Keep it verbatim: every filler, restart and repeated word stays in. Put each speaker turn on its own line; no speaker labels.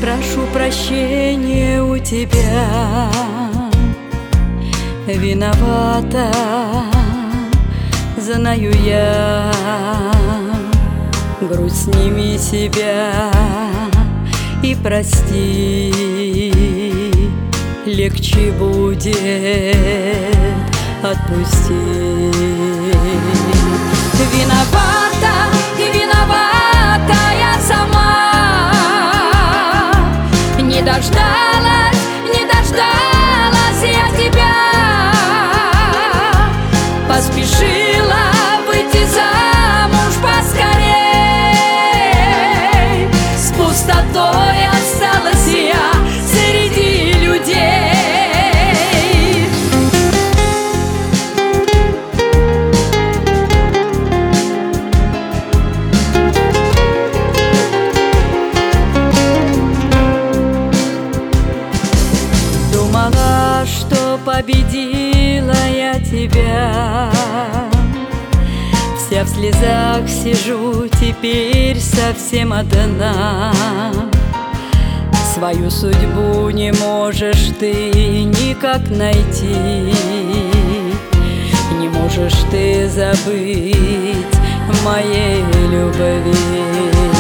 прошу прощения у тебя. Виновата, знаю я. Грусть сними себя и прости, легче будет отпустить. Виновата, виновата я сама. Не дождалась, не дождалась я тебя. Поспешила выйти замуж поскорей. С пустотой осталась я среди людей. Думала, что победила я тебя. Вся в слезах сижу теперь совсем одна. Свою судьбу не можешь ты никак найти. Не можешь ты забыть моей любви.